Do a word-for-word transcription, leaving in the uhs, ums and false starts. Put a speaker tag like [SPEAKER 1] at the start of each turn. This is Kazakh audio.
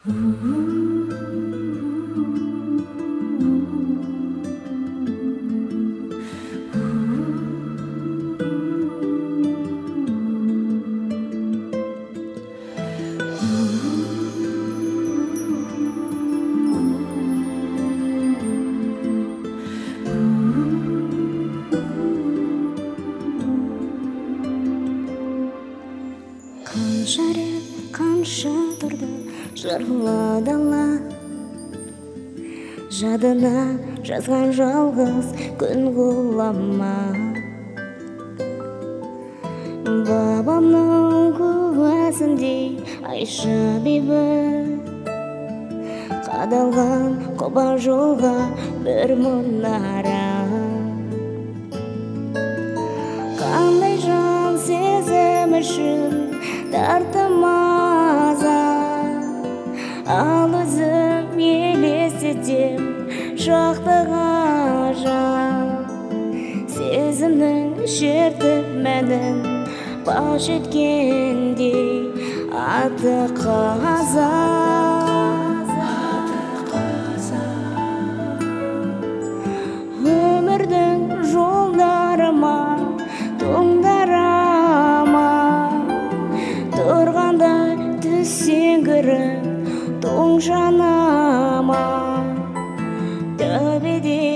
[SPEAKER 1] Қанша рет, қанша тұрды жырлы дала, жадына жазған жалғыз күн ғұлама. Бабамның куәсіндей Айша бибі, қадалған қоба жолға бір мұнара. Қандай жан сезім үшін тартымаза, ал өзім елестетем шақты ғажап. Сезімнің шертіп мәнін паш еткендей аты қазақ. Өмірдің жолдарыма тоңдарама, тұрғандай түссеңгіріп тоң жанама. Төбеде